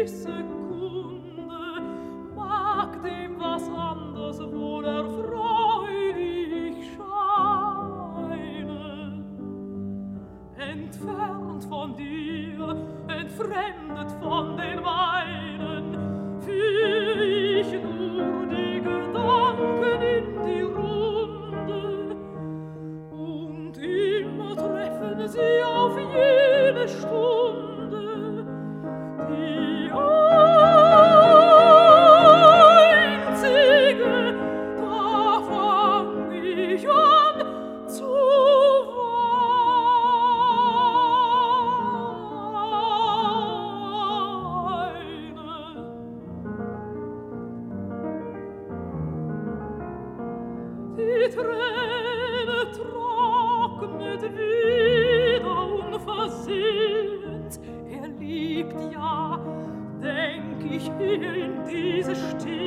20 Sekunde mag dem was anders wohl erfreulich scheinen. Entfernt von dir, entfremdet von den meinen, führ ich nur die Gedanken in die Runde, und immer treffen sie auf jene Stunde, die einzige, da fang ich an zu die Träne trocknet wieder unversehens. Liebt ja, denk ich hier in diese Stille,